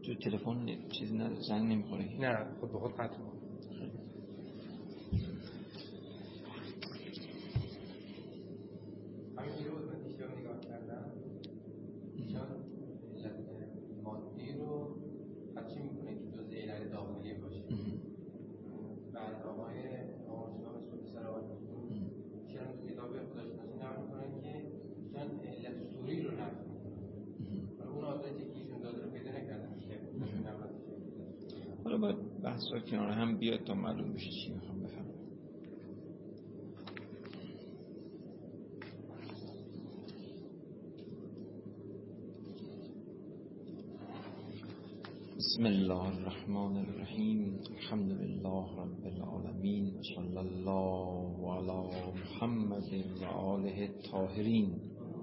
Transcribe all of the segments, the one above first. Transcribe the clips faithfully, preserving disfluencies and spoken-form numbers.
تو تلفن چیزی نه زنگ نمیخوره؟ نه خود به خود قطع می‌کنه. همین ویدیو بود من دیشب نگاه کردم. ایشان علت مادی رو خدشی میکنه که جزء علت داخلی باشه. بعد آقای آموزشگاه مسئول پسر آقای دکتر ایشان تو کتاب خودشناسی نقل میکنن که ایشان علت سوری رو نقل میکنن. حالا اون آدرسی که ایشون داده رو پیدا نکردم که حالا باید بحثا کنار هم بیاد تا معلوم بشه چی میخوام بفهمم. بسم الله الرحمن الرحیم. الحمد لله رب العالمین و صلی الله علی محمد و آله الطاهرین.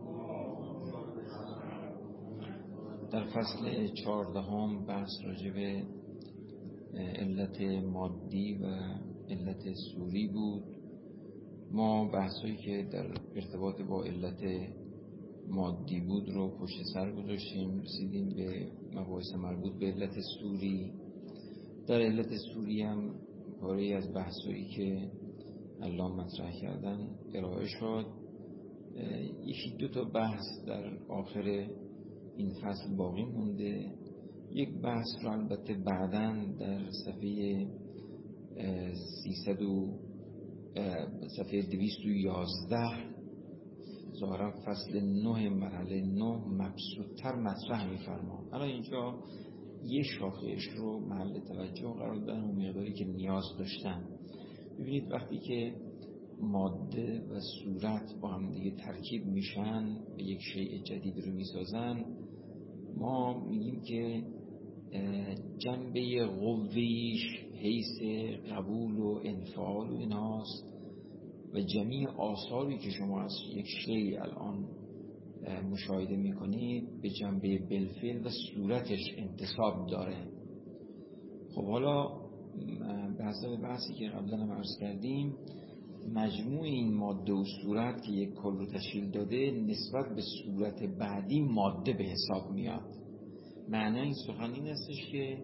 در فصل چهاردهم بحث راجع به علت مادی و علت سوری بود. ما بحثایی که در ارتباط با علت مادی بود رو پشت سر گذاشتیم، رسیدیم به مباحث مربوط به علت سوری. در علت سوری هم پاره از بحثایی که الان مطرح کردن ارائه شد. یکی دو تا بحث در آخر این فصل باقی مونده. یک بحث رو البته بعداً در صفحه سیصد و صفحه دویست و یازده ظاهرا فصل نه مرحله نه مبسوط‌تر مطرح می‌فرمام. الان اینجا یه شاخه‌اش رو محل توجه قرار دادن و مقداری که نیاز داشتن. ببینید وقتی که ماده و صورت با هم دیگه ترکیب میشن و یک شیء جدید رو میسازن، ما میگیم که جنبه قویش حیث قبول و انفعال و ایناست و جمیع آثاری که شما از یک شیء الان مشاهده میکنید به جنبه بالفعل و صورتش انتساب داره. خب حالا به حسب بحثی که قبلا هم عرض کردیم، مجموع این ماده و صورت که یک کل رو تشکیل داده نسبت به صورت بعدی ماده به حساب میاد. معنی این سخن این استش که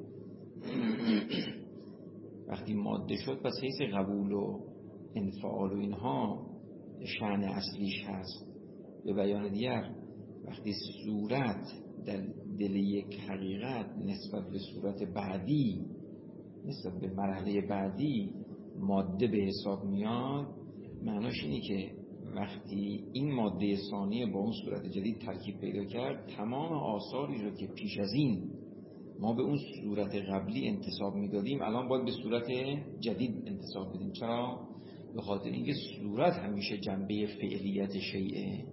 وقتی ماده شد پس حیث قبول و انفعال و اینها شأن اصلیش هست. به بیان دیگر وقتی صورت در دل یک حقیقت نسبت به صورت بعدی، نسبت به مرحله بعدی ماده به حساب میاد، معناش اینه که وقتی این ماده ثانیه با اون صورت جدید ترکیب پیدا کرد، تمام آثاری رو که پیش از این ما به اون صورت قبلی انتساب میدادیم الان باید به صورت جدید انتساب بدیم. چرا؟ به خاطر اینکه صورت همیشه جنبه فعلیت شیئه،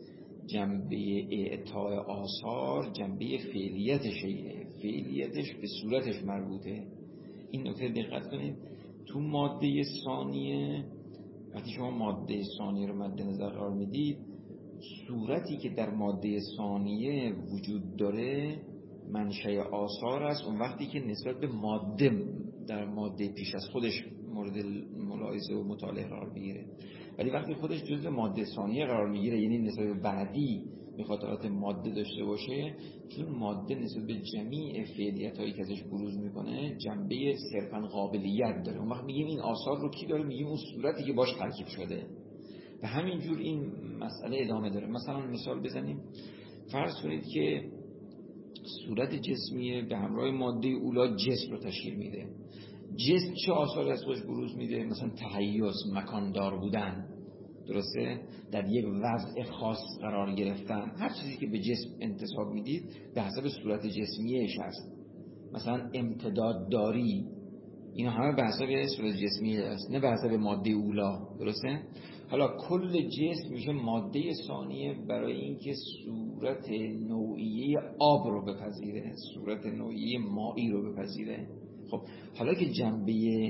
جنبه اعطاء آثار جنبه فعلیت شیئه، فعلیتش به صورتش مربوطه. این نکته دقت کنید. تو ماده ثانیه وقتی شما ماده ثانیه رو مد نظر قرار میدید، صورتی که در ماده ثانیه وجود داره منشأ آثار است اون وقتی که نسبت به ماده در ماده پیش از خودش مورد ملاحظه و مطالعه قرار میگیره. ولی وقتی خودش جزء ماده ثانیه قرار میگیره، یعنی نسبت به بعدی مخاطرات ماده داشته باشه، چون ماده نسبت به جمیع فعلیت هایی که ازش بروز میکنه جنبه صرفا قابلیت داره. اون وقت میگیم این آثار رو کی داره؟ میگیم اون صورتی که باش ترکیب شده. و همینجور این مسئله ادامه داره. مثلا مثال بزنیم، فرض کنید که صورت جسمیه به همراه ماده اولا جسم رو تشکیل میده. جسم چه آثاری از خودش بروز میده؟ مثلا تحیز، مکاندار بودن، درسته؟ در یک وضع خاص قرار گرفتن. هر چیزی که به جسم انتساب میدید به حسب صورت جسمیش هست. مثلا امتداد داری، اینا همه به حسب صورت جسمی هست، نه به حسب ماده اولا، درسته؟ حالا کل جسم میشه ماده ثانیه برای اینکه صورت نوعیه آب رو بپذیره، صورت نوعیه مائی رو بپذیره. خب حالا که جنبه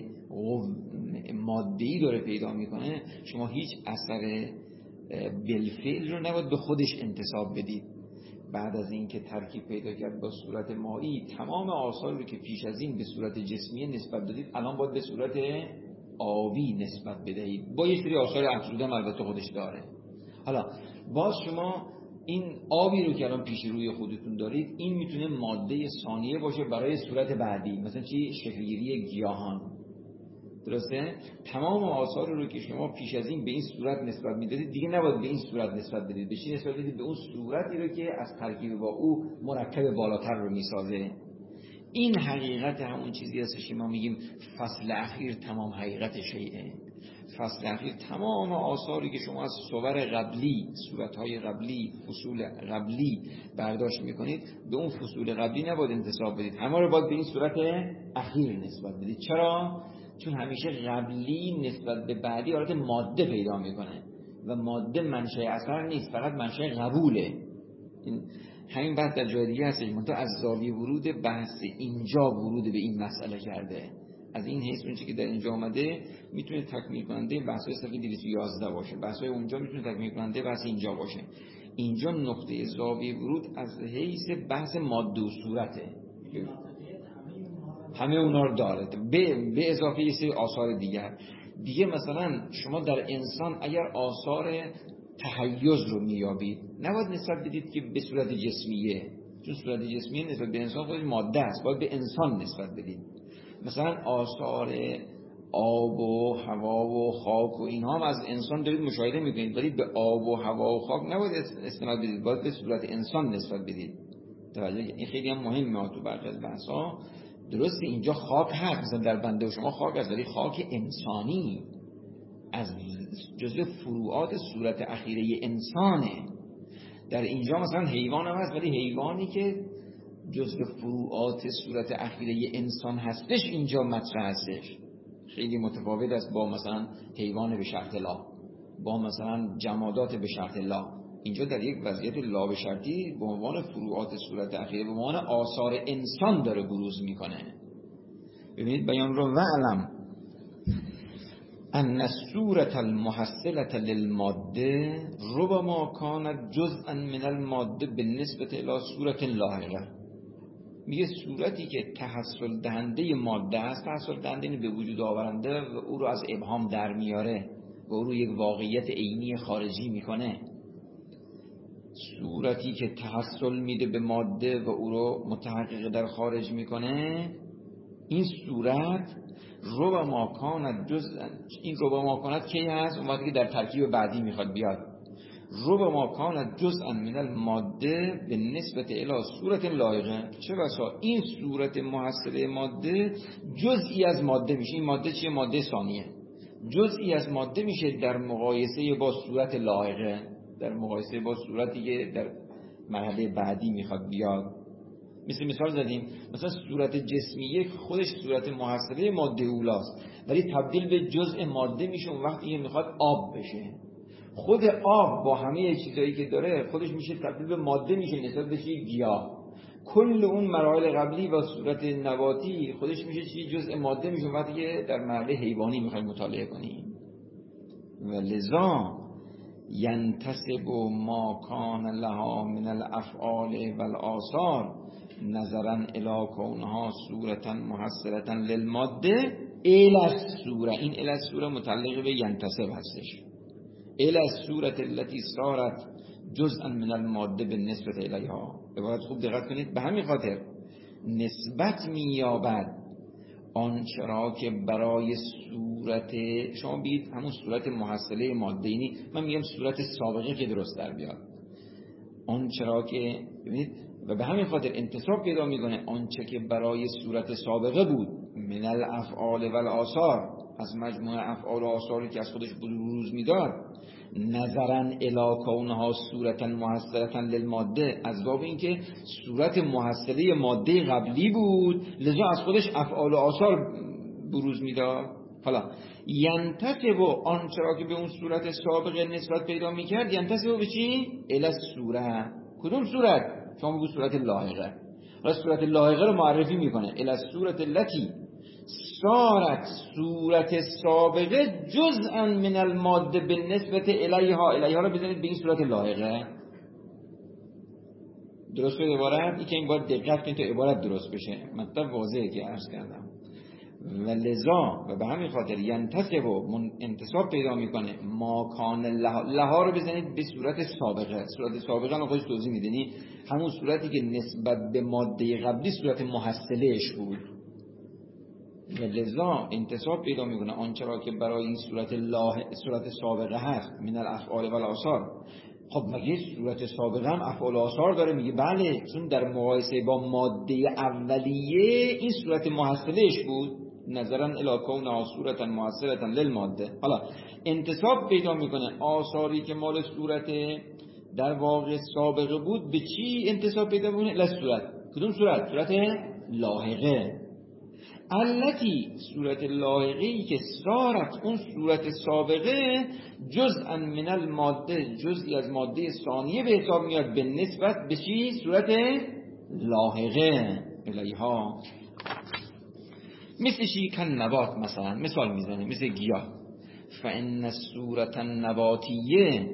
ماده‌ای داره پیدا میکنه، شما هیچ اثر بالفعل رو نباید به خودش انتساب بدید. بعد از این که ترکیب پیدا کرد با صورت مائی، تمام آثار رو که پیش از این به صورت جسمی نسبت دادید الان باید به صورت آبی نسبت بدهید. با یه سری آثار افزوده البته خودش داره. حالا باز شما این آبی رو که الان پیش روی خودتون دارید این میتونه ماده ثانیه باشه برای صورت بعدی، مثلا چی؟ شکلگیری گیاهان. درسته؟ تمام آثار رو که شما پیش از این به این صورت نسبت میدادید دیگه نباید به این صورت نسبت بدید. به چی نسبت بدید؟ به اون صورتی رو که از ترکیب با او مرکب بالاتر رو میسازه. این حقیقت همون چیزی هست که ما میگیم فصل اخیر تمام حقیقت شیئه. فصل اخیر تمام آثاری که شما از صور قبلی، صورتهای قبلی، فصول قبلی برداشت میکنید به اون فصول قبلی نباید انتساب بدید، همه رو باید به این صورت اخیر نسبت بدید. چرا؟ چون همیشه قبلی نسبت به بعدی حالت ماده پیدا میکنه و ماده منشأ اثر نیست، فقط منشأ قبوله. این همین بحث در جای دیگه هستش، منتها از زاویه ورود بحث اینجا ورود به این مسئله کرده. از این حیث اون چیزی که در اینجا آمده میتونه تکمیل کننده بحث‌های صفحه دویست و یازده باشه، بحث‌های اونجا میتونه تکمیل کننده بحث اینجا باشه. اینجا نقطه زاویه ورود از حیث بحث ماده و صورته، همه اونها رو داره، به, به اضافه یه سری آثار دیگر. دیگه مثلا شما در انسان اگر آثار تحیز رو میابید نباید نسبت بدید که به صورت جسمیه، چون صورت جسمیه نسبت به انسان خودش ماده است، باید به انسان نسبت بدید. مثلا آثار آب و هوا و خاک و اینها هم از انسان دارید مشاهده میکنید، ولی به آب و هوا و خاک نباید استناد بدید، باید به صورت انسان نسبت بدید. توجه، این خیلی هم مهمه تو برخی از بحث‌ها. درسته اینجا خاک هست، مثلا در بنده و شما خاک هست، ولی خاک انسانی از جزء فروعات صورت اخیره انسانه. در اینجا مثلا حیوان هم هست، ولی حیوانی که جزء فروعات صورت اخیره انسان هستش اینجا مطرح هستش. خیلی متفاوت است با مثلا حیوان به شرط لا، با مثلا جمادات به شرط لا. اینجا در یک وضعیت لا به شرطی به عنوان فروعات صورت اخیره، به عنوان آثار انسان داره بروز میکنه. ببینید بیان رو وعلم ان الصورة المحصلة للماده ربما كانت جزءا من الماده بالنسبة الى صورة لاحقة. میگه صورتی که تحصل دهنده ماده است، تحصل دهنده اینه به وجود آورنده و او رو از ابهام در میاره و او رو یک واقعیت عینی خارجی میکنه. صورتی که تحصل میده به ماده و او رو متحقق در خارج میکنه، این صورت ربما کانت جزءا، این ربما کانت کی هست؟ اون وقتی که در ترکیب بعدی میخواد بیاد. ربما کانت جزءا من الماده به نسبت الی صورت لایقه، چه بسا این صورت محصله ماده جزئی از ماده میشه. این ماده چیه؟ ماده ثانیه. جزئی از ماده میشه در مقایسه با صورت لایقه، در مقایسه با صورتی که در مرحله بعدی میخواد بیاد. مثل مثال زدیم، مثلا صورت جسمیه خودش صورت محصله ماده اولاست، ولی تبدیل به جزء ماده میشه اون وقتی که میخواد آب بشه. خود آب با همه چیزایی که داره خودش میشه تبدیل به ماده میشه نسبت به چیز گیاه. کل اون مراحل قبلی و صورت نباتی خودش میشه چیز جزء ماده میشه وقتی که در مرحله حیوانی میخوایم مطالعه کنیم. و لذا ینتسب ما کان لها من الافعال والآثار نظرا الی کونها صورتا محصلتا للماده الی الصوره. این الی الصوره متعلق به ینتسب هستش. الی الصورت التي صارت جزءا من الماده بالنسبه الیها. عبارت خوب دقت کنید، به همین خاطر نسبت مییابد آنچه را که برای صورت شما بید همون صورت محصله ماده، اینی من میگم صورت سابقه که درست در بیاد، آنچه را که ببینید و به همین خاطر انتصاب پیدا میکنه آنچه که برای صورت سابقه بود من الافعال و الآثار، از مجموعه افعال و آثاری که از خودش بروز میداد، نظرا الی کونها صورتا محصلتا للماده، از باب اینکه صورت محصله ماده قبلی بود لذا از خودش افعال و آثار بروز میداد. حالا ینتسب آنچه را که به اون صورت سابقه نسبت پیدا میکرد، ینتسب به چی؟ الی الصوره. کدوم صورت؟ شما بگو صورت لاحقه. حالا صورت لاحقه رو معرفی میکنه، الی الصورت التي صارت صورت سابقه جزءا من الماده بالنسبه الیها. الیها رو بزنید به این صورت لاحقه. درست شد عبارت؟ این که این باید دقت کنید تا عبارت درست بشه. مطلب واضحه که عرض کردم. و لذا و به همین خاطر ینتصب و انتصاب پیدا میکنه ما کان لها, لها رو بزنید به صورت سابقه. صورت سابقه رو خودش توضیح میدنی همون صورتی که نسبت به ماده قبلی صورت محصلهش بود. و لذا انتصاب پیدا میکنه آنچه را که برای این صورت لاه صورت سابقه هست من الافعال و الاثار. خب مگه صورت سابقه هم افعال و آثار داره؟ میگه بله، چون در مقایسه با ماده اولیه این صورت محصلهش بود، نظرا الی کونها صورت محصلتا للماده. حالا انتصاب پیدا میکنه آثاری که مال صورت در واقع سابقه بود به چی انتصاب پیدا میکنه؟ لصورت. کدوم صورت؟ صورت لاحقه. التی صورت لاحقه‌ای که صارت اون صورت سابقه جزءا من الماده، جزئی از ماده ثانیه به حساب میاد به نسبت به چی؟ صورت لاحقه الیها. مثل چی؟ کن نبات مثلا مثال میزنه، مثل گیاه. فان الصورت النباتیه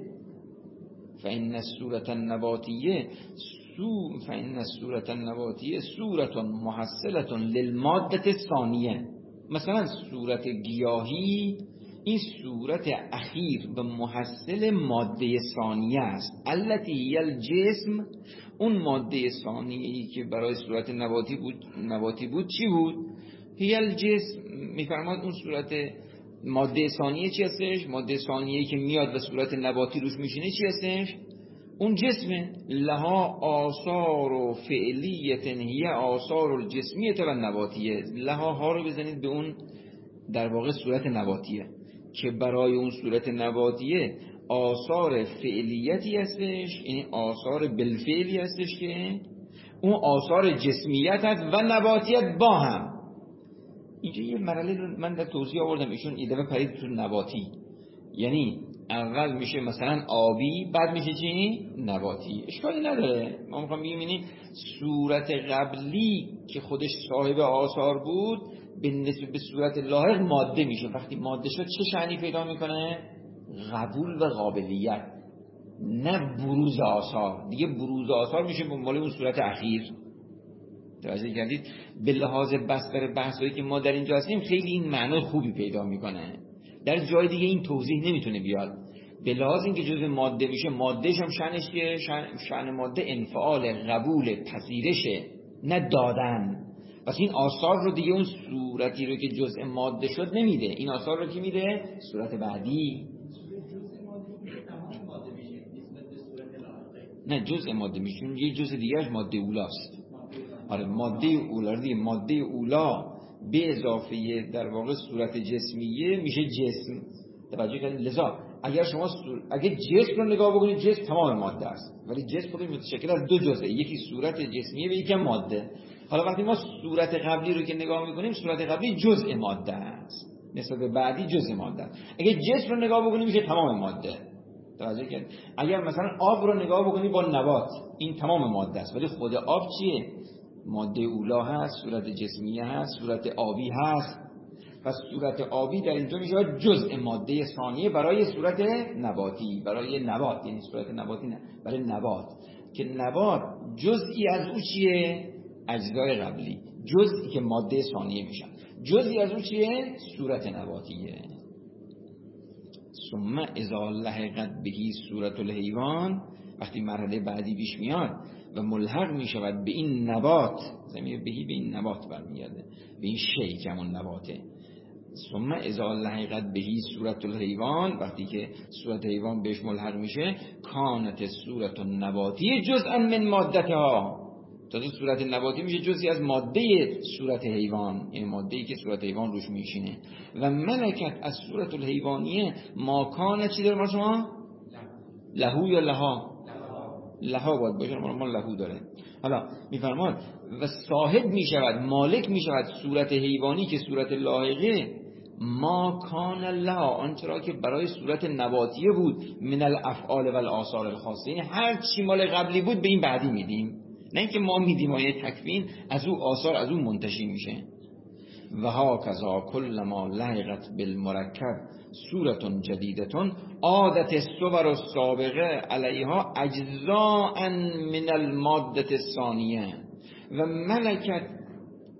فان الصورت النباتیه سو فإن الصورة النباتیه صورت محصلة للماده الثانیه. مثلا صورت گیاهی این صورت اخیر و محصل ماده ثانیه است. التي هی الجسم، اون ماده ثانیه‌ای که برای صورت نباتی بود نباتی بود چی بود؟ هی الجسم. میفرماد اون صورت ماده ثانیه چی هستش؟ ماده ثانیه‌ای که میاد و صورت نباتی روش میشینه چی هستش؟ اون جسمه. لها آثار و فعلیت هی آثار الجسمیه و نباتیه. لها ها رو بزنید به اون در واقع صورت نباتیه که برای اون صورت نباتیه آثار فعلیتی هستش، یعنی آثار بالفعلی هستش که اون آثار جسمیت هست و نباتیت با هم. اینجا یه مرحله رو من در توضیح آوردم، ایشون ایده و پرید تو نباتی، یعنی اول میشه مثلا آبی بعد میشه چی؟ نباتی. اشکالی نداره. ما میخوام بگیم اینی صورت قبلی که خودش صاحب آثار بود به نسبت به صورت لاحق ماده میشه. وقتی ماده شد چه شأنی پیدا میکنه؟ قبول و قابلیت، نه بروز آثار. دیگه بروز آثار میشه مال اون صورت اخیر. توجه کردید؟ به لحاظ بستر بحثایی که ما در اینجا هستیم خیلی این معنی خوبی پیدا میکنه، در جای دیگه این توضیح نمیتونه بیاد. به لحاظ اینکه جزء ماده میشه، مادهش هم شأنش که شأن, شأن ماده انفعال، قبول، پذیرشه، نه دادن. پس این آثار رو دیگه اون صورتی رو که جزء ماده شد نمیده. این آثار رو که میده؟ صورت بعدی. نه جزء ماده میشه، یه جزء دیگهش ماده اولاست. آره ماده اولا دیگه، ماده اولا به اضافه در واقع صورت جسمیه میشه جسم. توجه کنید؟ لذا اگر شما سور... اگه جسم رو نگاه بکنید جسم تمام ماده است، ولی جسم خودش متشکل از دو جزء، یکی صورت جسمیه و یکی ماده. حالا وقتی ما صورت قبلی رو که نگاه میکنیم صورت قبلی جزء ماده است، نسبت به بعدی جزء ماده است. اگه جسم رو نگاه بکنیم میشه تمام ماده. توجه کنید؟ اگر مثلا آب رو نگاه بکنید با نبات، این تمام ماده است، ولی خود آب چیه؟ ماده اولا هست، صورت جسمیه هست، صورت آبی هست. پس صورت آبی در اینجا میشه جزء ماده ثانیه برای صورت نباتی، برای نبات، یعنی صورت نباتی نه، برای نبات که نبات جزئی از او چیه؟ اجزای قبلی، جزئی که ماده ثانیه میشن، جزئی از او چیه؟ صورت نباتیه. ثم اذا لحقت بهی صورت الحیوان، وقتی مرحله بعدی پیش میاد و ملحق میشود به این نبات، زمین بهی به این نبات برمیگرده، به این شی که همون نباته. ثم اذا لحقت بهی صورت الحیوان، وقتی که صورت حیوان بهش ملحق میشه، کانت صورت النباتی جزءا من مادتها، تازه صورت نباتی میشه جزئی از ماده صورت حیوان، یعنی ماده‌ای که صورت حیوان روش میشینه. و ملکت از صورت الحیوانیه ما کانت چی داره ما شما؟ لهو یا لها؟ لها باید باشه، ما لهو داره. حالا میفرماد و صاحب میشود، مالک میشود صورت حیوانی که صورت لاحقه، ما کان لها، آنچرا که برای صورت نباتیه بود، من الافعال و الاثار الخاصه، یعنی هر چی مال قبلی بود به این بعدی میدیم، نه اینکه ما میدیم آیه تکوین از او آثار از اون منتشی میشه. و هاکذا کل ما لحقت بالمرکب صورت جدیدتون عادت الصور السابقه علیها اجزاء من الماده الثانیه و ملکت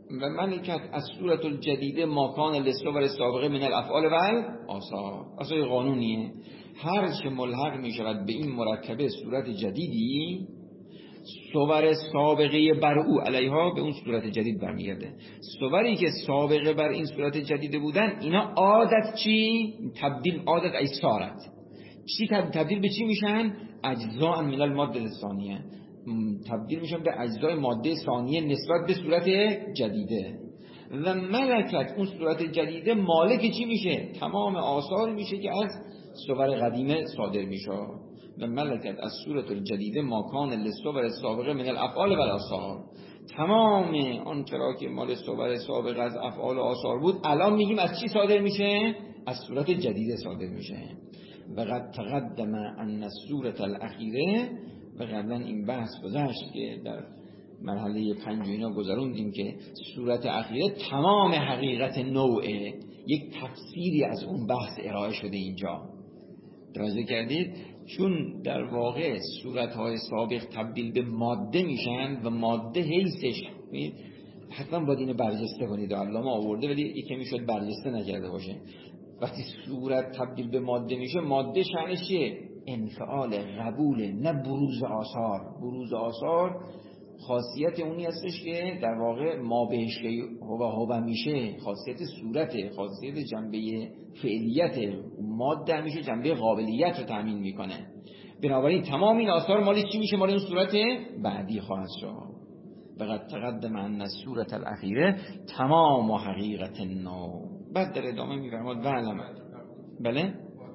و ملکت از صورت الجدیده ماکان للصور سابقه من الافعال و الاثار. اصلا قانونیه هر چه ملحق می شود به این مرکبه صورت جدیدی، صور سابقه بر او علیها به اون صورت جدید برمیگرده. صوری که سابقه بر این صورت جدیده بودن، اینا عادت چی؟ تبدیل عادت ایسارت چی تبدیل به چی میشن؟ اجزاء من الماده ثانیه، تبدیل میشن به اجزای ماده ثانیه نسبت به صورت جدیده. و ملکت اون صورت جدیده مالک چی میشه؟ تمام آثار میشه که از صور قدیمه صادر میشه. و ملکت از صورت الجدیده ماکان للصور سابقه من الافعال و الاثار، تمام آن چرا که مال صور سابقه از افعال و آثار بود الان میگیم از چی صادر میشه؟ از صورت جدیده صادر میشه. و قد تقدم ان الصورت الاخیره، و قبلا این بحث گذشت که در مرحله پنج و اینا گذروندیم که صورت اخیره تمام حقیقت نوعه، یک تفسیری از اون بحث ارائه شده اینجا. توجه کردید؟ چون در واقع صورتهای سابق تبدیل به ماده میشن و ماده حیثش حتما باید اینو برجسته کنید، علامه آورده ولی یکی میشد برجسته نکرده باشه. وقتی صورت تبدیل به ماده میشه، ماده شأنش چیه؟ انفعال، قبول، نه بروز آثار. بروز آثار خاصیت اونی هستش که در واقع ما بهش هو هو میشه، خاصیت صورت، خاصیت جنبه فعلیت ماده میشه، جنبه قابلیت رو تامین میکنه. بنابراین تمام این آثار مال چی میشه؟ مال اون صورت بعدی خواهد شد. فقط تقدم ان الصورت الاخیره تمام و حقیقت نو. بعد در ادامه میفرماد وعلم. بله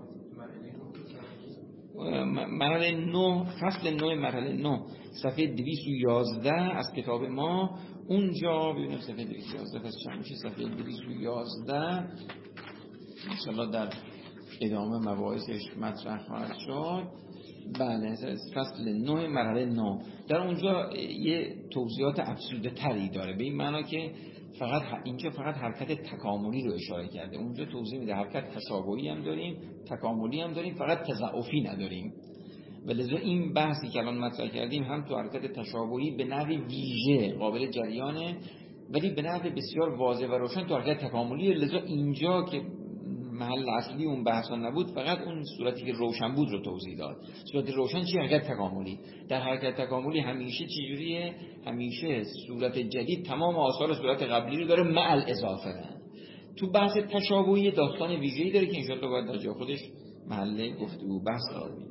مرحله نه، فصل نه مرحله نه، صفحه دویست و یازده از کتاب ما. اونجا ببینیم صفحه دویست و یازده پس چند میشه؟ صفحه دویست و یازده انشاءالله در ادامه مباحثش مطرح خواهد شد. بله فصل نه مرحله نه. در اونجا یه توضیحات افزوده تری داره، به این معنا که فقط اینجا فقط حرکت تکاملی رو اشاره کرده، اونجا توضیح میده حرکت تشابهی هم داریم، تکاملی هم داریم، فقط تضاعفی نداریم. ولذا این بحثی که الان مطرح کردیم هم تو حرکت تشابهی به نحو ویژه قابل جریانه، ولی به نحو بسیار واضح و روشن تو حرکت تکاملی. لذا اینجا که محل اصلی اون بحثا نبود، فقط اون صورتی که روشن بود رو توضیح داد. صورت روشن چی؟ حرکت تکاملی. در حرکت تکاملی همیشه چی جوریه؟ همیشه صورت جدید تمام آثار صورت قبلی رو داره مع الاضافه. تو بحث تشابهی داستان ویژه‌ای داره که انشالله باید در جا خودش محل گفتگو بحث قرار بده.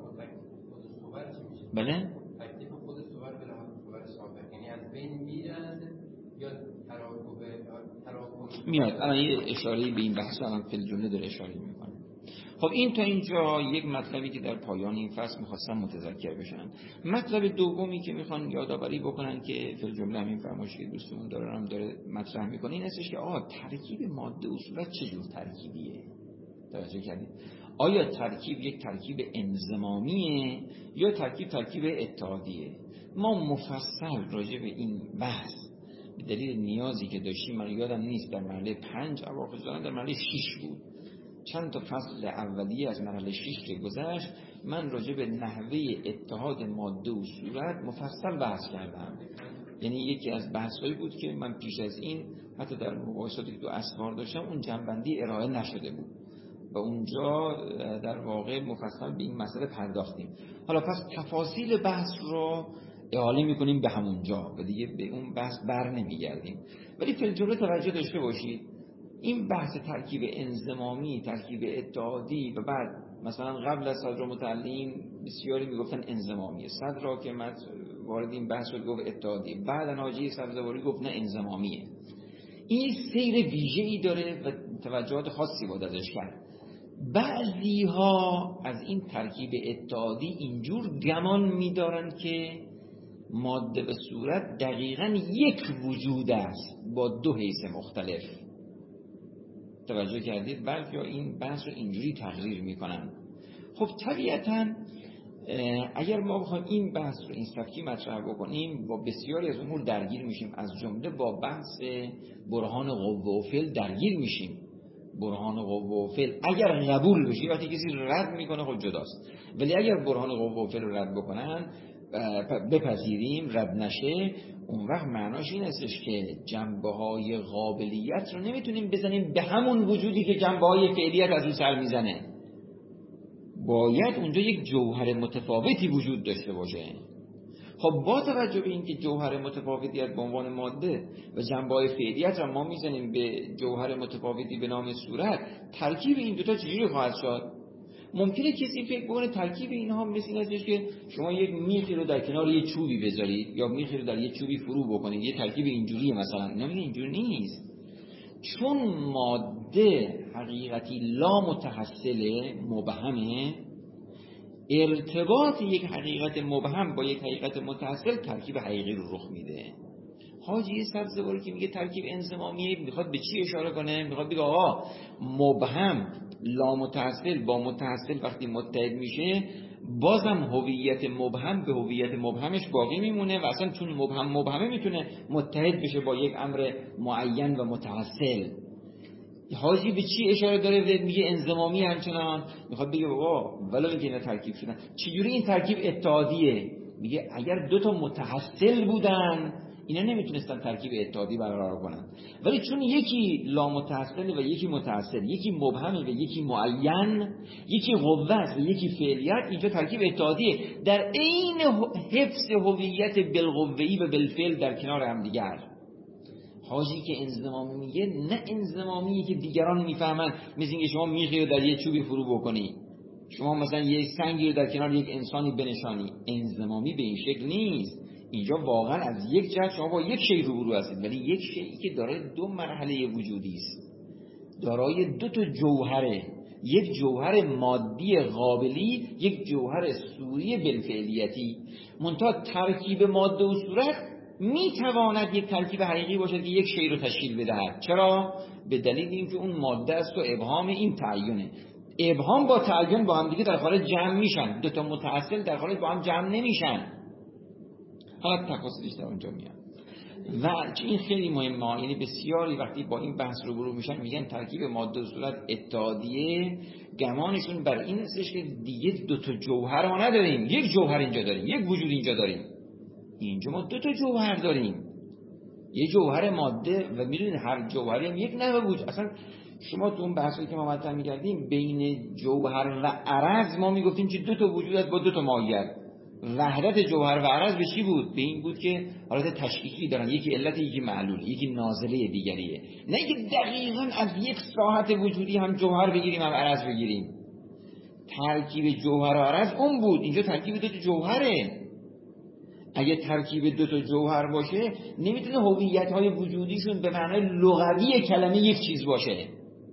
بله؟ تکلیف خود صور به لحاظ صور سابق، یعنی از بین میره یا تراکم تراکم میاد. الان یه اشاره‌ای به این بحث الان فی الجمله داره اشاره میکنه. خب این تا اینجا یک مطلبی که در پایان این فصل میخواستم متذکر بشن. مطلب دومی که میخوان یادآوری بکنن که فی الجمله همین فرمایشی که دوستمون داره هم داره مطرح میکنه این هستش که آها ترکیب ماده و صورت چه جور ترکیبیه؟ توجه کردید؟ آیا ترکیب یک ترکیب انضمامیه یا ترکیب ترکیب اتحادیه؟ ما مفصل راجع به این بحث به دلیل نیازی که داشتیم، من یادم نیست در مرحله پنج اواخر زمان در مرحله شش بود، چند تا فصل اولیه از مرحله شش که گذشت من راجع به نحوه اتحاد ماده و صورت مفصل بحث کردم. یعنی یکی از بحثایی بود که من پیش از این حتی در مباحثاتی که دو اسوار داشتم اون جنبندی ارائه نشده بود و اونجا در واقع مفصل به این مسئله پرداختیم. حالا پس تفاصیل بحث رو اعاله میکنیم به همونجا و دیگه به اون بحث بر نمیگردیم. ولی فی الجمله توجه داشته باشید این بحث ترکیب انضمامی، ترکیب اتحادی و بعد مثلا قبل از صدر متعلیم بسیاری میگفتن انضمامی، صدر که وارد این بحث شد گفت اتحادی، بعد حاجی سبزواری گفت نه انضمامیه. این سیر ویژه‌ای داره و توجهات خاصی باید ازش کرد. بعضی ها از این ترکیب اتحادی اینجور گمان می‌دارند که ماده و صورت دقیقاً یک وجود است با دو حیث مختلف. توجه کردید؟ بلکه این بحث رو اینجوری تقریر میکنن. خب طبیعتاً اگر ما بخوایم این بحث رو این سبکی مطرح بکنیم با بسیاری از امور درگیر میشیم، از جمله با بحث برهان قوه و فعل درگیر میشیم. برهان قوه و فعل اگر قبول بشه، وقتی کسی رد میکنه خب جداست، ولی اگر برهان قوه و فعل رو رد بکنن بپذیریم، رد نشه، اون وقت معناش این هستش که جنبه‌های قابلیت رو نمیتونیم بزنیم به همون وجودی که جنبه‌های فعلیت از اون سر میزنه. باید اونجا یک جوهر متفاوتی وجود داشته باشه. خب با توجه به اینکه جوهر متفاوتی به عنوان ماده و جنبه‌های فعلیت رو ما میزنیم به جوهر متفاوتی به نام صورت، ترکیب این دوتا چجوری خواهد شد؟ ممکنه کسی فکر بکنه ترکیب اینها مثل این هستش که شما یک میخی رو در کنار یک چوبی بذارید یا میخی رو در یک چوبی فرو بکنید، یه ترکیب اینجوریه مثلا. نه، اینجوری نیست. چون ماده حقیقتی لا متحصله، مبهمه، ارتباط یک حقیقت مبهم با یک حقیقت متحصل ترکیب حقیقی رو رخ میده. حاجی سبزواری که میگه ترکیب انضمامی میخواد به چی اشاره کنه؟ میخواد بگه آقا مبهم لا متحصل با متحصل وقتی متحد میشه بازم هویت مبهم به هویت مبهمش باقی میمونه و اصلا چون مبهم مبهمه میتونه متحد بشه با یک امر معین و متحصل. حاجی به چی اشاره داره میگه انضمامی؟ همچنان میخواد بگه بابا ولو اینکه اینا ترکیب شدن چجوری این ترکیب اتحادیه؟ میگه اگر دو تا متحصل بودن اینا نمیتونستن ترکیب اتحادی برقرار کنن، ولی چون یکی لامتحصل و یکی متحصل، یکی مبهم و یکی معین، یکی قوت و یکی فعلیت، اینجا ترکیب اتحادیه در عین حفظ هویت بالقوه‌ای و بالفعل در کنار هم دیگر. حاجی که انضمامی میگه نه انضمامی که دیگران میفهمن مثل اینکه شما میخی رو در یه چوبی فرو بکنی، شما مثلا یک سنگی رو در کنار یک انسانی بنشانی. انضمامی به این شکل نیست. اینجا واقعا از یک جهت شما با یک شی روبرو هستید، ولی یک شیئی که دارای دو مرحله وجودی است، دارای دو تا جوهره، یک جوهر مادی قابلی، یک جوهر صوری بالفعلیتی. منتها ترکیب ماده و صورت میتواند یک ترکیب حقیقی باشد که یک شی رو تشکیل بدهد. چرا؟ به دلیل اینکه اون ماده است و ابهام این تعینه. ابهام با تعین با هم دیگه در خارج جمع میشن، دو تا متحصل در خارج با هم جمع نمیشن. حالا تفاصیلش در اونجا میاد و این خیلی مهمه. یعنی بسیاری وقتی با این بحث روبرو میشن میگن ترکیب ماده و صورت اتحادیه، گمانشون بر این هستش که دیگه دو تا جوهر ما نداریم، یک جوهر اینجا داریم، یک وجود اینجا داریم. اینجا ما دو تا جوهر داریم، یه جوهر ماده و میدونید هر جوهری هم یک نوع وجود. اصلا شما تو اون بحثی که ما مطرح می‌کردیم بین جوهر و عرض ما میگفتیم که دو تا وجود هست با دو تا ماهیت. وحدت جوهر و عرض به چی بود؟ به این بود که حالت تشکیکی دارن، یکی علت یکی معلول، یکی نازله دیگریه. نه اینکه دقیقاً از یک ساحت وجودی هم جوهر بگیریم هم عرض بگیریم. ترکیب جوهر و عرض اون بود، اینجا ترکیب دو تا جوهره. اگه ترکیب دو تا جوهر باشه نمیتونه هویت‌های وجودیشون به معنای لغوی کلمه یک چیز باشه.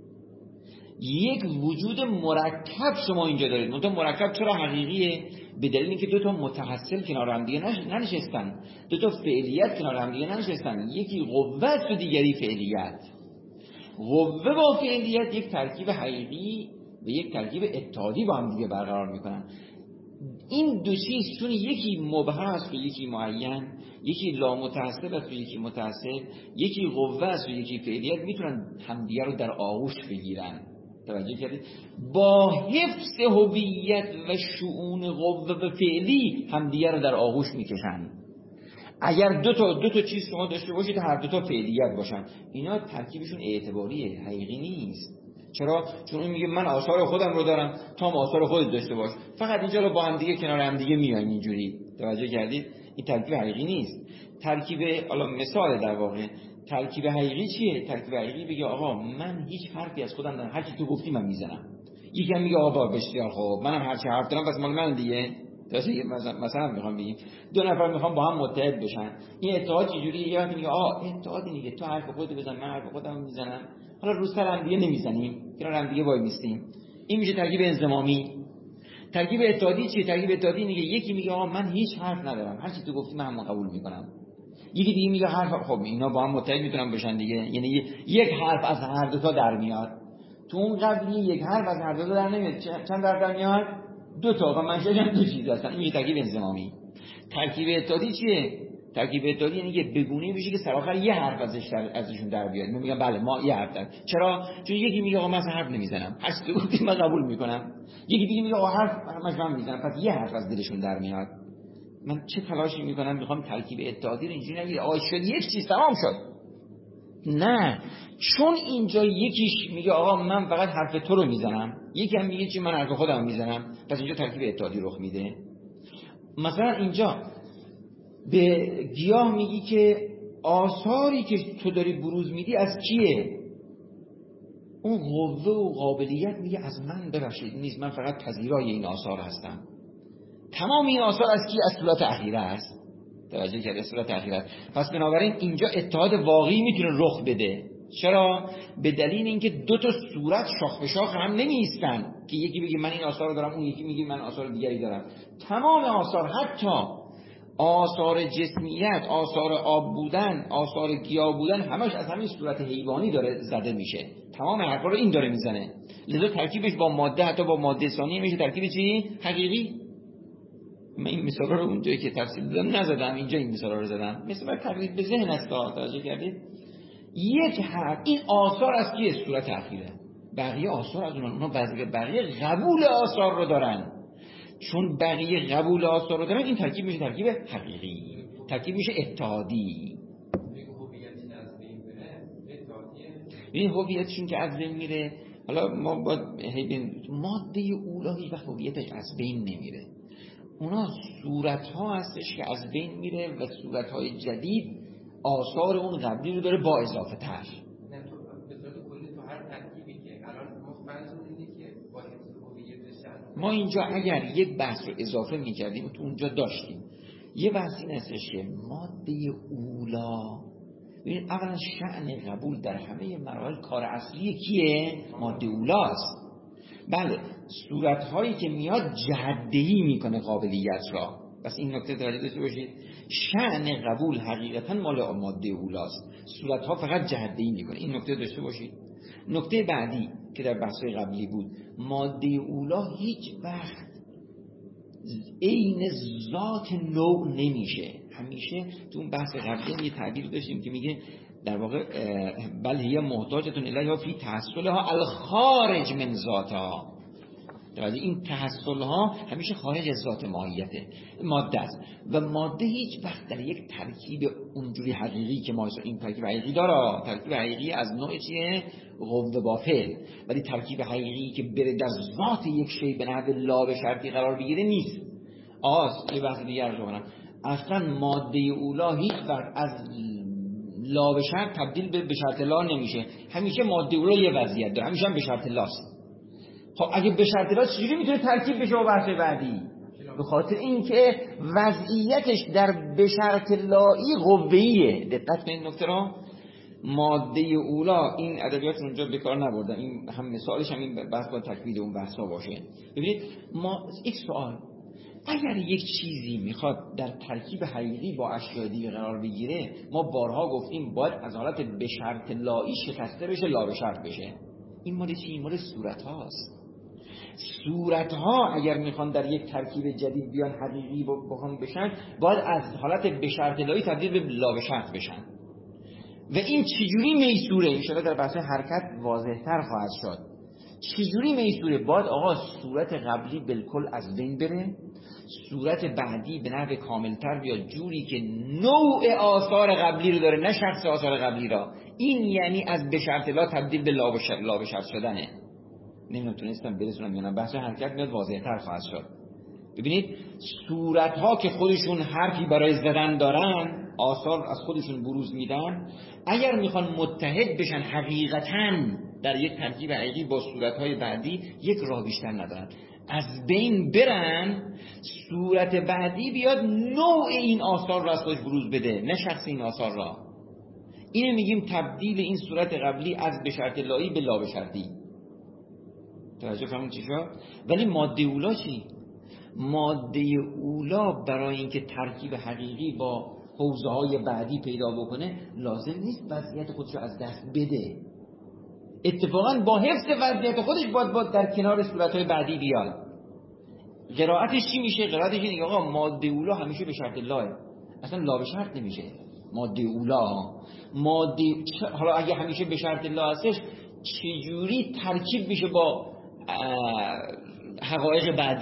یک وجود مرکب شما اینجا دارید. منتها مرکب چرا حقیقیه؟ به دلیل اینکه دو تا متحصل کنار هم دیگه ننشستن، دو تا فعلیت کنار هم دیگه ننشستن، یکی قوت و دیگری فعلیت. قوه با فعلیت یک ترکیب حقیقی و یک ترکیب اتحادی با هم دیگه برقرار میکنن. این دو چیز چون یکی مبهم است و یکی معین، یکی لامتحصل است و یکی متحصل، یکی قوه است و یکی فعلیت، میتونن همدیگه رو در آغوش بگیرن. توجه کردید؟ با حفظ هویت و شؤون قوه و فعلی همدیگه رو در آغوش میکشن. اگر دو تا دو تا چیز شما داشته باشید هر دو تا فعلیت باشن، اینا ترکیبشون اعتباریه، حقیقی نیست. چرا؟ چون اون میگه من آثار خودم رو دارم، تا هم آثار خودت داشته باش، فقط اینجا رو با هم دیگه کنار هم دیگه میایم اینجوری. توجه کردید؟ این ترکیب حقیقی نیست. ترکیب حالا مثال در واقع ترکیب حقیقی چیه؟ ترکیب حقیقی بگه آقا من هیچ حرفی از خودم ندارم، هر چی تو گفتی من میزنم. یکی میگه آقا بسیار خوب منم هر چی حرف دارم پس مال من دیگه. مثلا مثلا میخوام بگیم دو نفر میخوام با هم متحد بشن، این اتحاد چجوریه؟ یه وقت میگه آ اتحاد دیگه تو حرف خودت بزن من حرف خودم میزنم، حالا رو سر هم دیگه نمیزنیم، کنار هم دیگه وای میستیم. این میشه ترکیب انضمامی. ترکیب اتحادی چیه؟ ترکیب اتحادی میگه یکی میگه آقا من هیچ حرف ندارم، هر چی تو گفتی من هم قبول میکنم. یکی دیگه میگه حرف، خب اینا با هم متحد میتونن بشن دیگه، یعنی یک حرف از هر دو تا در میاد. تو اون قبلی یک حرف از هر دو تا در نمیاد، چند در در میاد؟ دو تا و منشأش هم دو چیز هستن. این میشه ترکیب انضمامی. ترکیب اتحادی چیه؟ ترکیب اتحادی یعنی که بگونه بشه که سراخر یه حرف ازش در ازشون در بیاد. من میگم بله ما یه حرف در. چرا؟ چون یکی میگه آقا من حرف نمیزنم، هر چی گفتی من قبول میکنم. یکی دیگه میگه آقا حرف همش من میزنم، پس یه حرف از دلشون در میاد. من چه تلاشی میکنم میخوام ترکیب اتحادی رو اینجوری نگیره آقا شد یک چیز تمام شد. نه، چون اینجا یکیش میگه آقا من فقط حرف تو رو میزنم، یکی هم میگه چی من حرف خودم میزنم، پس اینجا ترکیب اتحادی رخ میده. مثلا اینجا به گیاه میگی که آثاری که تو داری بروز میدی از کیه؟ اون قوه و قابلیت میگه از من، ببخشید نیست، من فقط پذیرای این آثار هستم. تمام این آثار از کی؟ از صورت اخیره است. توجه کرد؟ صورت اخیره است. پس بنابراین اینجا اتحاد واقعی میتونه رخ بده. چرا؟ به دلیل اینکه دو تا صورت شاخ به شاخ هم نمیایستن که یکی بگه من این آثار رو دارم، اون یکی میگه من آثار دیگری دارم. تمام آثار، حتی آثار جسمیت، آثار آب بودن، آثار گیاه بودن، همش از همین صورت حیوانی داره زده میشه. تمام حرفا رو این داره میزنه. لذا ترکیبش با ماده، حتی با ماده ثانیه میشه ترکیب چی؟ حقیقی. من این مثالا رو اونجایی که تفصیل دادم نزدم، اینجا این مثالا رو زدم. مثلا تقریب به ذهن است. توجه کردید؟ یک حرف، این آثار از کیه؟ صورت اخیره. بقیه آثار از اونها، اونها بقیه قبول آثار رو دارن. چون بقیه قبول آثار رو دارن، این ترکیب میشه ترکیب حقیقی، ترکیب میشه اتحادی. این هویتشون که از بین میره، حالا ما باید ماده اولا هیچ وقت هویتش از بین نمیره. اونا صورت‌ها هستش که از بین میره و صورت‌های جدید آثار اون قبلی رو داره با اضافه تر. نه تو به صورت کلی تو هر ترکیبی که الان ما فرض کنید که با هویتش، ما اینجا اگر یک بحث رو اضافه می‌کردیم تو اونجا داشتیم. یه بحث این هستش که ماده اولا، ببین اولا شأن قبول در همه مراحل کار اصلی کیه؟ ماده اولاست. بله، صورت‌هایی که میاد جهت‌دهی میکنه قابلیت را. پس این نکته توجه داشته باشید، شأن قبول حقیقتا مال ماده اولاست، صورت‌ها فقط جهت‌دهی میکنه. این نکته داشته باشید. نکته بعدی که در بحث‌های قبلی بود، ماده اولا هیچ وقت عین ذات نوع نمیشه. همیشه تو اون بحث قبلی یه تعبیر داشتیم که میگه در واقع بل هی محتاجتون الیها فی تحصلها الخارج من ذاتها. این تحصلها همیشه خارج از ذات ماهیته ماده است و ماده هیچ وقت در یک ترکیب اونجوری حقیقی که ما این ترکیب حقیقی داره، ترکیب حقیقی از نوع چیه؟ قوه با فعل، ولی ترکیب حقیقی که بره در ذات یک شی به نحو لا به شرطی قرار بگیره نیست. آس یه بحث دیگر رو کنم، اصلا ماده اولا هیچ وقت از لا به شرط تبدیل به شرط لا نمیشه. همیشه ماده اولا یه وضعیت داره، همیشه هم به شرط لاست. خب اگه به شرط لا چجوری میتونه ترکیب بشه با بحث بعدی؟ به خاطر اینکه وضعیتش در به شرط لایی قوه‌ایه. دقت به این نکته را. ماده اولا، این ادبیات اونجا به کار نبردم، این هم مثالش هم این بحث با تکمیل اون بحثا باشه. ببینید ما یک سوال، اگر یک چیزی میخواد در ترکیب حقیقی با اشیاء دیگه قرار بگیره، ما بارها گفتیم باید از حالت به شرط لایی شکسته بشه لا به شرط بشه. این مال چی؟ این مال صورت هاست. صورت ها اگر میخوان در یک ترکیب جدید بیان حقیقی بخوان بشن، باید از حالت به شرط لایی تبدیل به لا به شرط بشن. و این چجوری میسوره؟ ان شاءالله در بحث حرکت واضح‌تر خواهد شد. چجوری میسوره؟ باید آقا صورت قبلی بالکل از بین بره، صورت بعدی به نحو کاملتر بیاد، جوری که نوع آثار قبلی رو داره، نه شخص آثار قبلی را. این یعنی از به شرط لا تبدیل به لا به شرط, لا به شرط شدنه. نمیدونم تونستم برسونم یا نه. بحث حرکت میاد واضح‌تر خواهد شد. ببینید صورت ها که خودشون حرفی برای زدن دارن، آثار از خودشون بروز میدن، اگر میخوان متحد بشن حقیقتاً در یک ترکیب حقیقی با صورت های بعدی، یک راه بیشتر ندارن، از بین برن، صورت بعدی بیاد نوع این آثار را از خودش بروز بده، نه شخص این آثار را. اینو میگیم تبدیل این صورت قبلی از به شرط لایی به لا به شرطی. توجه فرمون چی شد؟ ولی ماده اولا چی؟ ماده اولا برای اینکه ترکیب حقیقی با حوزه های بعدی پیدا بکنه، لازم نیست وضعیت خودش رو از دست بده. اتفاقا با حفظ وضعیت خودش باید باید در کنار صورت های بعدی بیاد. قرائتش چی میشه؟ قرائتش اینه آقا ماده اولا همیشه به شرط لاه، اصلا لا به شرط نمیشه. ماده اولا ماده حالا اگه همیشه به شرط لا هستش، چجوری ترکیب میشه با حقایق بعدی؟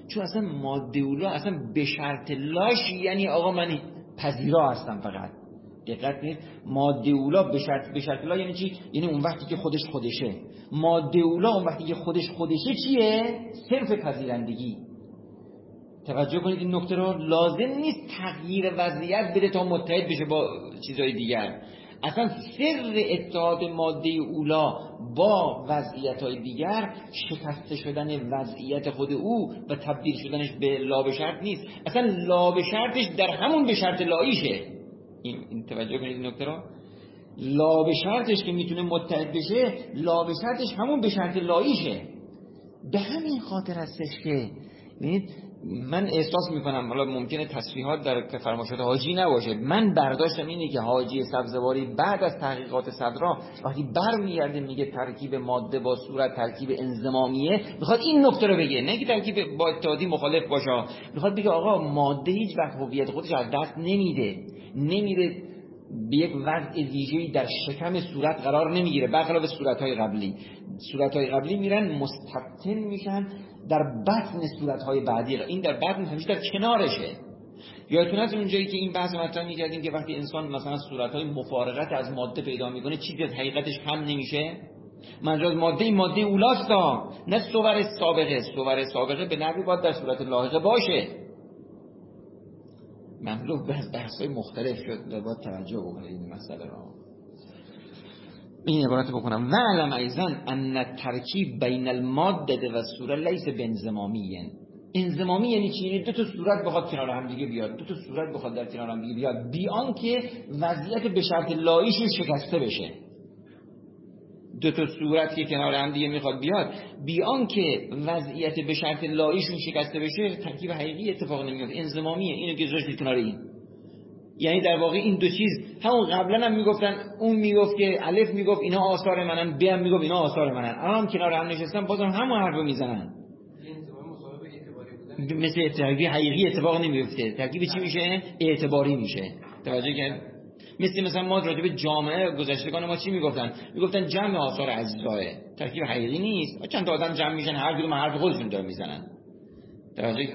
چون اصلا ماده اولا اصلا به شرط لاش یعنی آقا من پذیرا هستم فقط. دقت کنید، ماده اولا به شرط به شرط لا یعنی چی؟ یعنی اون وقتی که خودش خودشه. ماده اولا اون وقتی که خودش خودشه چیه؟ صرف پذیرندگی. توجه کنید این نکته رو، لازم نیست تغییر وضعیت بده تا متحد بشه با چیزهای دیگر. اصلا سر اتحاد ماده اولا با وضعیت‌های دیگر شکسته شدن وضعیت خود او و تبدیل شدنش به لا به شرط نیست. اصلا لا به شرطش در همون به شرط لاییشه. این, این توجه کنید این نکته رو، لا به شرطش که میتونه متحد بشه، لا به شرطش همون به شرط لاییشه. به همین خاطر هستش که ببینید من احساس میکنم، حالا ممکنه تصریحات در فرمایشات حاجی نباشه، من برداشتم اینه که حاجی سبزواری بعد از تحقیقات صدرا وقتی برمیگرده میگه ترکیب ماده با صورت ترکیب انضمامیه، میخواد این نکته رو بگه، نه که ترکیب با اتحادی مخالف باشه، میخواد بگه آقا ماده هیچ وقت هویت خودش از دست نمیده، نمیره به یک وضع ویژه‌ای در شکم صورت قرار نمیگیره، برخلاف صورت‌های قبلی. صورت‌های قبلی میرن مستبطن میشن در بطن صورت‌های بعدی، این در بطن همیشه در کنارشه. یادتون هست اونجایی که این بحث مطرح می‌کردیم که وقتی انسان مثلا صورت‌های مفارقت از ماده پیدا می‌کنه چیزی از حقیقتش هم نمیشه. منظور از ماده این ماده اولاست، نه صور سابقه. صور سابقه به نحوی باید در صورت لاحقه باشه. مملو به بحث‌های مختلف شد و باید توجه بکنید این مسئله را. این عبارت بکنم وعلم ایضا ان ترکیب بین الماده و الصوره لیس بانضمامی. انضمامی یعنی چی؟ یعنی دو تا صورت بخواد کنار هم دیگه بیاد، دو تا صورت بخواد در کنار هم دیگه بیاد بی آنکه وضعیت به شرط لاییشون شکسته بشه. دو تا صورت که کنار هم دیگه میخواد بیاد بی آنکه وضعیت به شرط لاییشون شکسته بشه، ترکیب حقیقی اتفاق نمیفته، انضمامیه. اینو که گذاشتید کنار این، یعنی در واقع این دو چیز همون قبلا هم میگفتن، اون میگفت که الف میگفت اینا آثار منن، ب هم میگفت اینا آثار منن، الان کنار هم نشستن بازم همون حرفو میزنن. مثل ترکیب حقیقی اتفاق نمیفته، ترکیب چی میشه؟ اعتباری میشه. توجه کردید؟ مثل مثلا ما راجع به جامعه گذشتگان ما چی میگفتن؟ میگفتن جمع آثار اجزاه، ترکیب حقیقی نیست. چند تا آدم جمع میشن هر کدوم حرف خودشون داره میزنن. توجه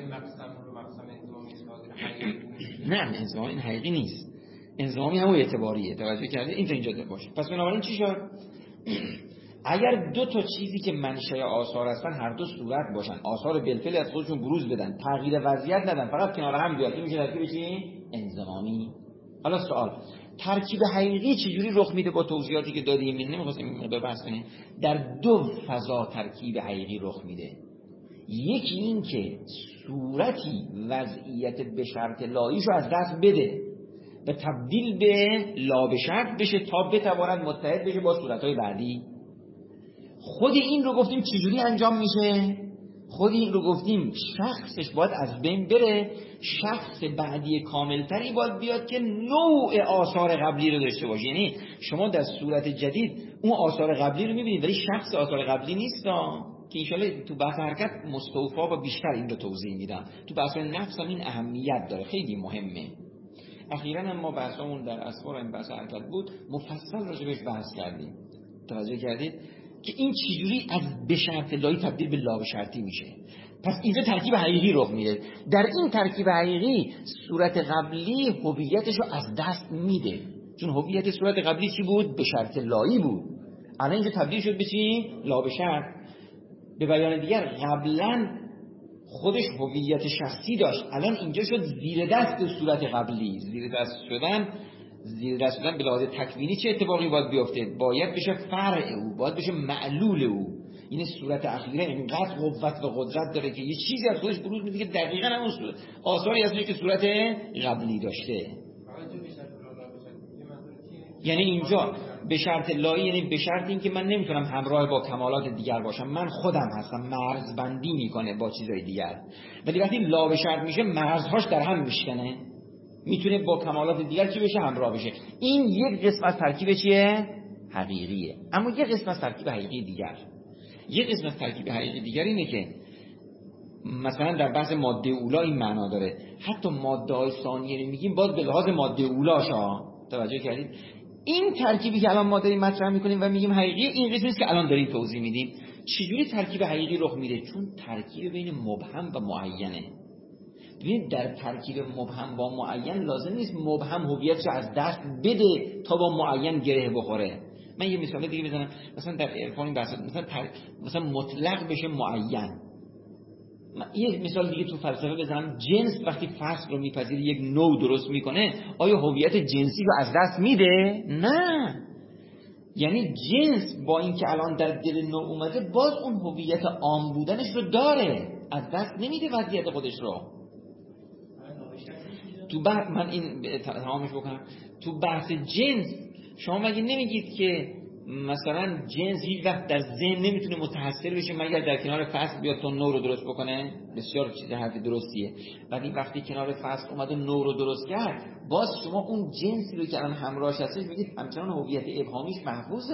نه انضمام این حقیقی نیست، انضمامی همون اعتباریه. توجه کردید؟ این تا اینجا باشه. پس بنابراین چی شد؟ اگر دو تا چیزی که منشأ آثار هستن هر دو صورت باشن، آثار بالفعل از خودشون بروز بدن، تغییر وضعیت ندن، فقط کنار هم بیاد، این میشه ترکیب چی؟ انضمامی. حالا سوال، ترکیب حقیقی چجوری رخ میده؟ با توضیحاتی که دادیم این نمیخواستیم این مقدار بحث کنیم. در دو فضا ترکیب حقیقی رخ میده. یکی این که صورتی وضعیت به شرط لاییش رو از دست بده و تبدیل به لا به شرط بشه تا بتواند متحد بشه با صورتهای بعدی. خود این رو گفتیم چجوری انجام میشه؟ خود این رو گفتیم شخصش باید از بین بره، شخص بعدی کاملتری باید بیاد که نوع آثار قبلی رو داشته باشه. یعنی شما در صورت جدید اون آثار قبلی رو میبینید ولی شخص آثار قبلی نیست، که انشالله تو بحث حرکت مستوفا و بیشتر این رو توضیح میدم. تو بحث نفس هم این اهمیت داره، خیلی مهمه. اخیراً هم ما بحثمون در اسفار این بحث حرکت بود، مفصل راجبش بحث کردیم. توجه کردید که این چجوری از به شرط لایی تبدیل به لا به شرطی میشه. پس اینجا ترکیب حقیقی رخ میده. در این ترکیب حقیقی صورت قبلی هویتش رو از دست میده، چون هویت صورت قبلی چی بود؟ به شرط لایی بود. الان اینجا تبدیل شد به چی؟ لا به شرط. به بیان دیگر قبلا خودش هویت شخصی داشت، الان اینجا شد زیر دست صورت قبلی. زیر دست شدن زیر دست شدن به لحاظ تکوینی چه اتفاقی باید بیفته؟ باید بشه فرع او، باید بشه معلول او. این صورت اخیره اینقدر قوت و قدرت داره که یه چیزی از خودش بروز میده که دقیقاً همون آثاری هستش که صورت قبلی داشته. یعنی اینجا به شرط لایی، یعنی به شرط این که من نمیتونم همراه با کمالات دیگر باشم، من خودم هستم، مرزبندی میکنه با چیزهای دیگر. ولی وقتی لا به شرط میشه مرزهاش در هم میشکنه، میتونه با کمالات دیگر چی بشه؟ همراه بشه. این یک قسم از ترکیب چیه؟ حقیقیه. اما یک قسم از ترکیب حقیقی دیگر، یک قسم از ترکیب حقیقی دیگر اینه که مثلا در بحث ماده اولا این معنا داره، حتی ماده های ثانیه میگیم باز به لحاظ ماده اولاش ها. توجه کردید؟ این ترکیبی که الان ما داریم مطرح میکنیم و میگیم حقیقی، این قسمی است که الان داریم توضیح میدیم. چجوری ترکیب حقیقی رخ میده؟ چون ترکیب بین مبهم و معینه. ببینید در ترکیب مبهم با معین لازم نیست مبهم هویتش از دست بده تا با معین گره بخوره. من یه مثال دیگه بزنم، مثلا در عرفان این بحث مثلا تر... مثلا مطلق بشه معین. یه مثال دیگه تو فلسفه بزنم، جنس وقتی فصل رو میپذیره یک نوع درست میکنه، آیا هویت جنسی رو از دست میده؟ نه. یعنی جنس با اینکه الان در دل نوع اومده باز اون هویت عام بودنش رو داره، از دست نمیده وضعیت خودش رو. تو بحث من این تمامش بکنم، تو بحث جنس شما مگه نمیگید که مثلا جنس هیچ وقت در ذهن نمیتونه متحصل بشه مگر در کنار فصل بیاد تا نوع رو درست بکنه؟ بسیار چیز حرف درستیه. ولی وقتی کنار فصل اومد و نوع رو درست کرد، باز شما اون جنسی رو که الان همراهش هستش میگید همچنان هویت ابهامیش محفوظه.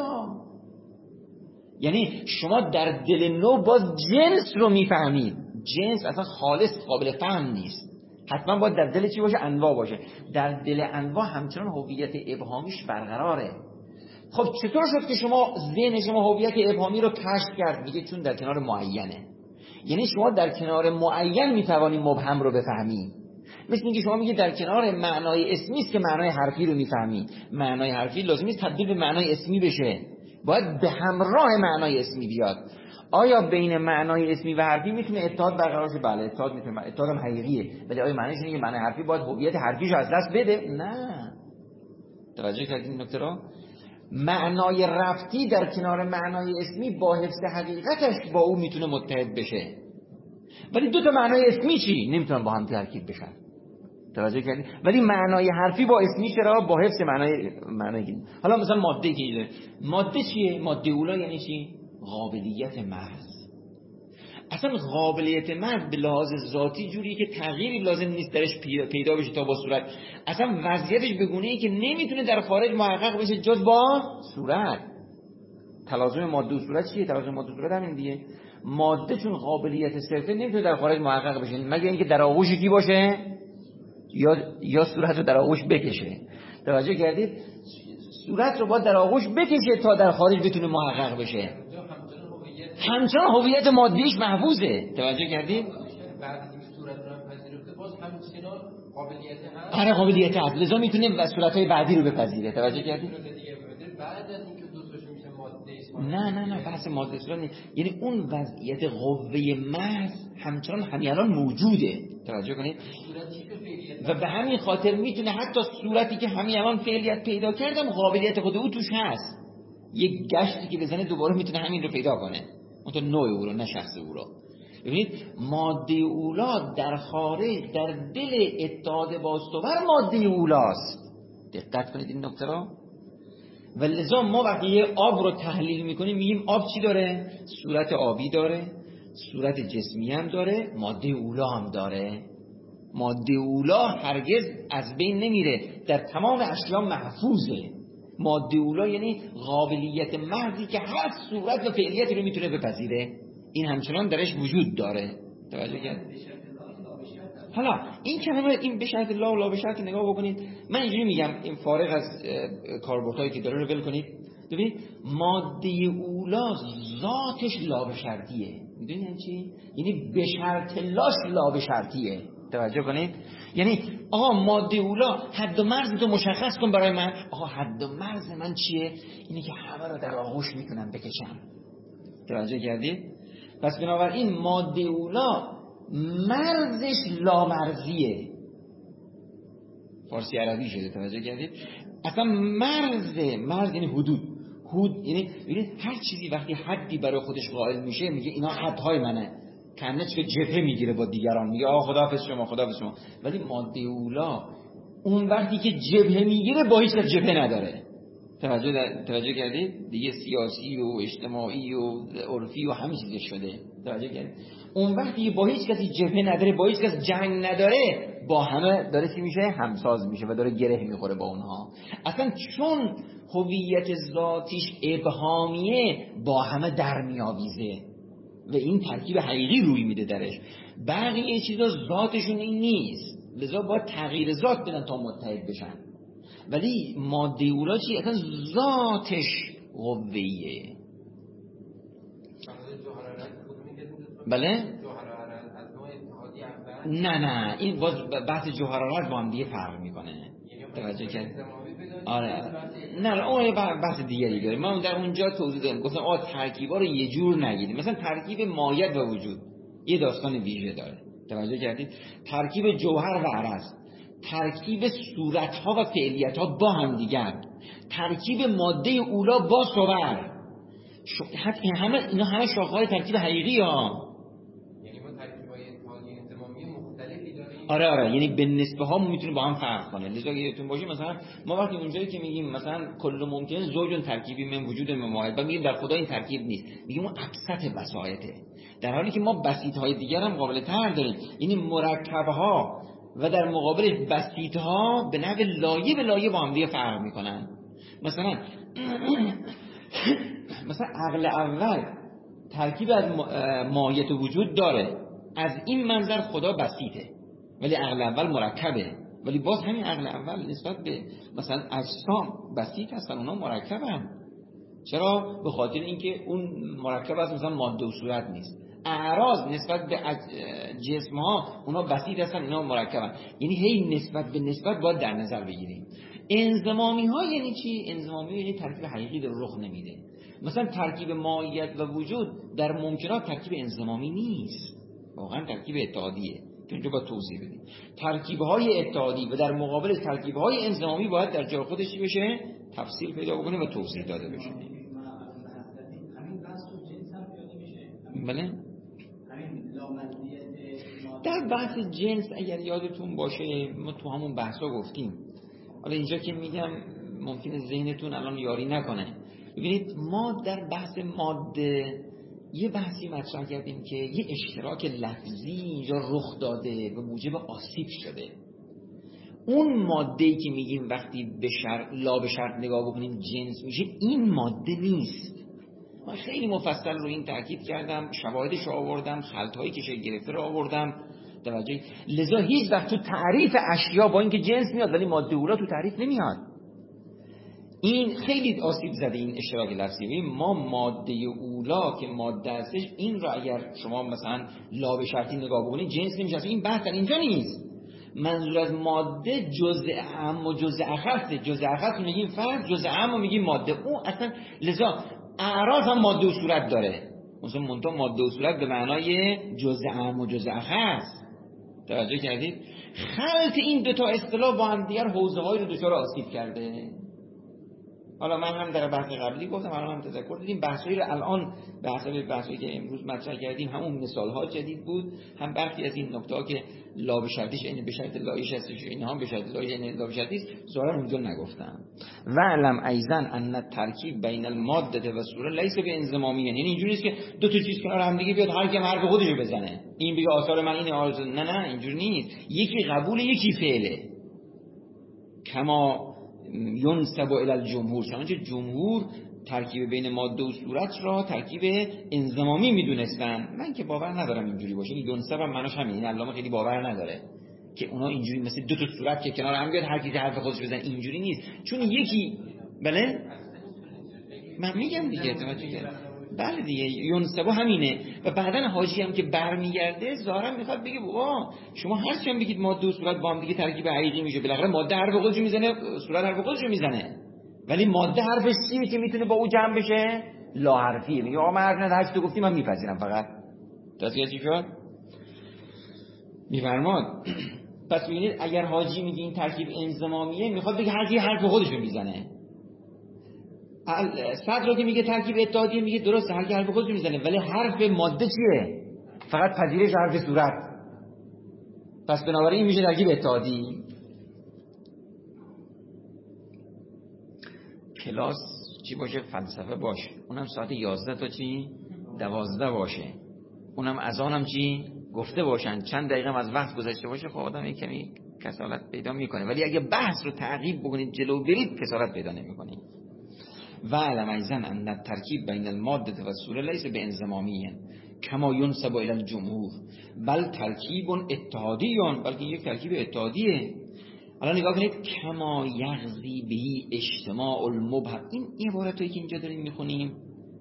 یعنی شما در دل نوع باز جنس رو میفهمید. جنس اصلا خالص قابل فهم نیست، حتما باید در دل چی باشه؟ انواع باشه. در دل انواع همچنان هویت ابهامیش برقراره. خب چطور شد که شما ذهن شما هویت ابهامی رو کشف کرد؟ میگه چون در کنار معینه. یعنی شما در کنار معین میتوانی مبهم رو بفهمی. مثل اینکه شما میگه در کنار معنای اسمی است که معنای حرفی رو میفهمی. معنای حرفی لازم نیست تبدیل به معنای اسمی بشه، باید به همراه معنای اسمی بیاد. آیا بین معنای اسمی و حرفی میتونه اتحاد برقرار شه؟ بله اتحاد میتونه، اتحاد هم حقیقیه. ولی آیا معنیش اینه که معنای حرفی باید هویت حرفیش از دست بده؟ نه. توجه کردین این نکته رو؟ معنای رفتی در کنار معنای اسمی با حفظ حقیقتش با او میتونه متحد بشه. ولی دو تا معنای اسمی چی؟ نمیتونن با هم ترکیب بشن. توجه کردین؟ ولی معنای حرفی با اسمی چرا؟ با حفظ معنای معنای. حالا مثلا ماده که ماده چیه؟ ماده اولا یعنی چی؟ قابلیت محض. اصلا قابلیت محض به لحاظ ذاتی جوری که تغییری لازم نیست درش پیدا بشه تا با صورت. اصلا وضعیتش به گونه‌ای که نمیتونه در خارج محقق بشه جز با صورت. تلازم ماده و صورت چیه؟ تلازم ماده و صورت همین دیگه. ماده چون قابلیت صرفه نمیتونه در خارج محقق بشه مگر اینکه در آغوش کی باشه یا یا صورت رو در آغوش بکشه. توجه کردید؟ صورت رو باید در آغوش بکشه تا در خارج بتونه محقق بشه. همچنان هویت مادیش محفوظه. توجه کردید؟ بعد از اینکه صورت رو هم پذیرفته باز همچنان قابلیت هست. آره قابلیت هست، لذا میتونه و صورت‌های بعدی رو بپذیره. توجه کردید؟ بعد از اینکه دو تاشون میشه ماده است. نه نه نه بحث ماده صورت نیست. یعنی اون وضعیت قوه محض همچنان همین الان موجوده. توجه کنید؟ و به همین خاطر میتونه حتی صورتی که همین الان فعلیت پیدا کردم قابلیت خود او توش هست. یک گشتی که بزنه دوباره میتونه همین رو پیدا کنه. اون تو نوع او رو، نه شخص او رو. ببینید ماده اولا در خارج در دل اتحاد با صور ماده اولاست. دقت کنید این نکته رو. و لذا ما وقتی یه آب رو تحلیل میکنیم میگیم آب چی داره؟ صورت آبی داره، صورت جسمی هم داره، ماده اولا هم داره. ماده اولا هرگز از بین نمیره، در تمام اشیا محفوظه. ماده اولا یعنی قابلیت محضی که هر صورت و فعلیتی رو میتونه بپذیره، این همچنان درش وجود داره. توجه کرد؟ حالا این کلمه این به شرط لا و لا به شرط نگاه بکنید. من اینجوری میگم این فارغ از کاربردهایی که داره رو ول کنید. ببینید ماده اولا ذاتش لا به شرطیه. میدونید یعنی چی؟ یعنی به شرط لاش لا به شرطیه. توجه کنید. یعنی آقا ماده اولا حد و مرز تو مشخص کن برای من. آقا حد و مرز من چیه؟ اینه که همه رو در آغوش میتونم بکشم. توجه کردید؟ پس بنابراین ماده اولا مرزش لامرزیه. فارسی عربی شده. توجه کردید؟ اصلا مرز مرز یعنی حدود. حدود یعنی ببینید هر چیزی وقتی حدی برای خودش قائل میشه میگه اینا حدهای منه. کنه چه جبهه میگیره با دیگران، میگه آقا خداحافظ شما خداحافظ شما. ولی ماده اولا اون وقتی که جبهه میگیره با هیچ کس جبهه نداره. توجه توجه کردید؟ دیگه سیاسی و اجتماعی و عرفی و همه چیز شده. توجه کردید؟ اون وقتی با هیچ کسی جبهه نداره، با هیچ کس جنگ نداره، با همه داره چی میشه؟ همساز میشه و داره گره میخوره با اونها. اصلا چون هویت ذاتیش ابهامیه با همه در میآویزه و این ترکیب حقیقی روی میده درش. بقیه چیزا ذاتشون این نیست، لذا باید تغییر ذات بدن تا متحد بشن. ولی ماده اولا چی؟ اصلا ذاتش قویه. بله؟ جوهر حرارت از نوع اتحادی اول؟ نه نه این باز بحث جوهر حرارت با هم دیگه فرق میکنه. توجه کرد؟ آره نه اون بحث دیگری داره. ما در اونجا توضیح دادم گفتم آ ترکیبا رو یه جور نگیرید. مثلا ترکیب مایع و وجود یه داستان ویژه داره. توجه کردید؟ ترکیب جوهر و عرض، ترکیب صورت‌ها و فعلیت‌ها با هم دیگر، ترکیب ماده اولا با صور، حتی همه اینا همه شاخه‌های ترکیب حقیقی ها. یعنی ما ترکیب‌های اتحادی انضمامی مختلفی داریم. آره آره یعنی به نسبه ها میتونه با هم فرق کنه. لذا یادتون باشه مثلا ما وقتی اونجایی که میگیم مثلا کل ممکن زوجون ترکیبی من وجود من واحد و میگیم در خدا این ترکیب نیست، میگیم اون ابسط بساطه، در حالی که ما بسیط‌های دیگر هم قابل تر داریم. یعنی مرکب‌ها و در مقابل بسیط‌ها به نحو لایه به لایه با هم دیگه فرق میکنن. مثلا مثلا عقل اول ترکیب از ماهیت وجود داره، از این منظر خدا بسیطه، ولی عقل اول مرکبه. ولی باز همین عقل اول نسبت به مثلا اجسام بسیط هستن، اونا مرکبن. چرا؟ به خاطر اینکه اون مرکب از مثلا ماده و صورت نیست. اعراض نسبت به جسم ها اونا بسیط هستن، اونا مرکبن. یعنی هی نسبت به نسبت باید در نظر بگیریم. انضمامی ها یعنی چی؟ انضمامی یعنی ترکیب حقیقی در رخ نمیده. مثلا ترکیب ماهیت و وجود در ممکنات ترکیب انضمامی نیست، واقعا ترکیب اتحادیه که اینجا باید توضیح بدیم. ترکیب‌های اتحادی و در مقابل ترکیب‌های انضمامی باید در جای خودش چی بشه؟ تفصیل پیدا بکنه و توضیح داده بشه. بله؟ در بحث جنس اگر یادتون باشه ما تو همون بحثا گفتیم، حالا اینجا که میگم ممکنه ذهنتون الان یاری نکنه. ببینید ما در بحث ماده یه بحثی مطرح کردیم که یه اشتراک لفظی اینجا رخ داده و موجب آسیب شده. اون ماده‌ای که میگیم وقتی به شرط لا به شرط نگاه بکنیم جنس میشه، این ماده نیست. من خیلی مفصل رو این تاکید کردم، شواهدش رو آوردم، خلط‌هایی که شکل گرفته رو آوردم. توجه، لذا هیچ وقت تو تعریف اشیا با اینکه جنس میاد ولی ماده اولا تو تعریف نمیاد. این خیلی آسیب زده این اشتراک لفظی. ما ماده اولا که ماده هستش، این رو اگر شما مثلا لا به شرطی نگاه بکنید جنس نمیشه. این بحث در اینجا نیست. منظور از ماده جزء اعم و جزء اخص. جزء اخص میگیم فرد، جزء اعم رو میگیم ماده. اون اصلا لذا اعراض هم ماده و صورت داره. مثلا منتها ماده و صورت به معنای جزء اعم و جزء اخص. توجه کردید؟ خلط این دو تا اصطلاح با هم دیگر حوزه‌های رو دچار آسیب کرده. حالا من هم در بحث قبلی گفتم، الان هم تذکر دادیم، بحثایی رو الان به حسب بحثایی که امروز مطرح کردیم همون مثال‌ها جدید بود، هم برخی از این نکته‌ها که لا به شرطش این به شرط لایش هستش، اینها هم به شرط لایش این لا به شرطی است، ظاهرا اونجا نگفتم. و علم ایضا ان الترکیب بین الماده و الصوره لیس بانضمامی، یعنی اینجوری نیست که دو تا چیز کنار هم دیگه بیاد هر کی حرف خودش رو بزنه، این بگه آثار من اینه آثار، نه نه اینجوری نیست. یکی قبول یکی فعله. کما ینسب الی الجمهور، چنانچه جمهور ترکیب بین ماده و صورت را ترکیب انضمامی میدونستن. من که باور ندارم اینجوری باشه. این ینسب هم معناش همین، این علامه خیلی باور نداره که اونا اینجوری مثل دو تا صورت که کنار هم بیاد هر کی حرف خودش بزنه، اینجوری نیست. چون یکی بله من میگم دیگه، بله دیگه ینسب همینه. و بعدن حاجی هم که برمیگرده ظاهرا میخواد بگه بابا شما هر چی هم بگید ماده و صورت با هم دیگه ترکیب حقیقی میشه، بالاخره ماده حرف خودش میزنه، صورت حرف خودش میزنه، ولی ماده حرفش چیه که میتونه با او جمع بشه؟ لا حرفیه. میگه آقا من حرف ندارم، هر چی تو گفتی من میپذیرم، فقط تصویه چی شد؟ میفرماد پس ببینید اگر حاجی میگه این ترکیب انضمامیه، میخواد بگه هر کی حرف خودش میزنه. صدر که میگه ترکیب اتحادیه، میگه درسته هر کی حرف خودش میزنه، ولی حرف ماده چیه؟ فقط پذیرش حرف صورت. پس بنابراین میشه ترکیب اتحادی. کلاس چی باشه؟ فلسفه باشه، اونم ساعت یازده تا چی؟ دوازده باشه، اونم اذانم چی؟ گفته باشن، چند دقیقه از وقت گذشته باشه، خب آدم یک کمی کسالت پیدا میکنه. ولی اگه بحث رو تعقیب بکنید جلو برید کسالت پیدا نمیکنید. و علم ایضا ان الترکیب بین الماده و الصوره لیس بانضمامی کما ینسب الی الجمهور بل ترکیب اتحادی، بلکه یک ترکیب اتحادیه. الان نگاه کنید کما یغزی به اجتماع المبهم، این عبارتایی که اینجا داریم میخونیم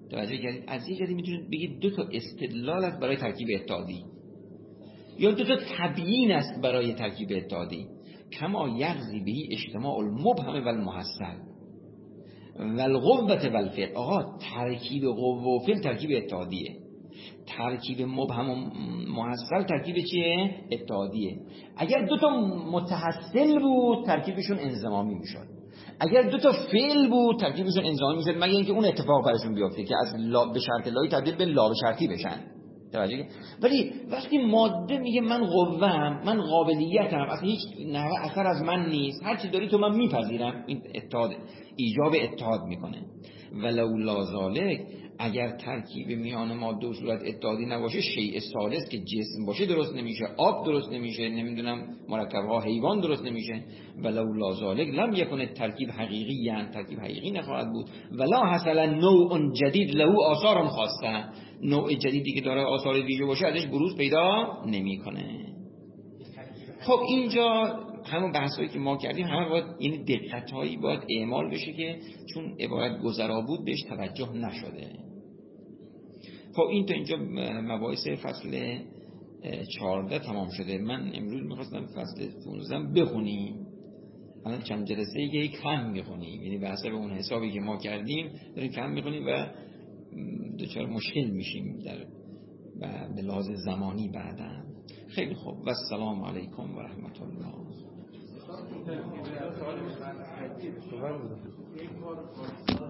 توجه کردید؟ از یه جهتی میتونید بگید دو تا استدلال است برای ترکیب اتحادی یا دو تا تبیین است برای ترکیب اتحادی. کما یغزی بهی اجتماع المبهم و المحصل و القوة و الفعل. آقا ترکیب قوه و فعل ترکیب اتحادیه، ترکیب مبهم و محصل ترکیب چیه؟ اتحادیه. اگر دو تا متحصل بود ترکیبشون انضمامی میشد، اگر دو تا فعل بود ترکیبشون انضمامی میشد، مگر اینکه اون اتفاق براشون بیفته که از لا به شرط لایی تبدیل به لا به شرطی بشن. توجه. ولی وقتی ماده میگه من قوام، من قابلیتم، اصلا هیچ نحوه اثر از من نیست، هر چی داری تو من میپذیرم، این اتحاد ایجاب اتحاد میکنه. ولو لا ذالک، اگر ترکیب میان ماده و صورت اتحادی نباشه، شیء ثالث که جسم باشه درست نمیشه، آب درست نمیشه، نمیدونم مرکب‌ها حیوان درست نمیشه. ولو لا ذالک لم یکن ترکیب حقیقی، یعنی ترکیب حقیقی نخواهد بود. ولا حصل نوع جدید له آثار خاصه، نوع جدیدی که داره آثار ویژه باشه ازش بروز پیدا نمیکنه. خب اینجا همون بحثایی که ما کردیم همه باید این دقت‌هایی باید اعمال بشه که چون عبارت گذرا بود بهش توجه نشده. خب این تا اینجا مباحث فصل چهارده تمام شده. من امروز می‌خواستم فصل پانزده بخونیم، الان چند جلسه یک کم می‌خونیم، یعنی به حسب اون حسابی که ما کردیم داریم کم می‌خونیم و دچار مشکل میشیم در و به لحاظ زمانی بعدا. خیلی خوب و السلام علیکم و رحمت الله.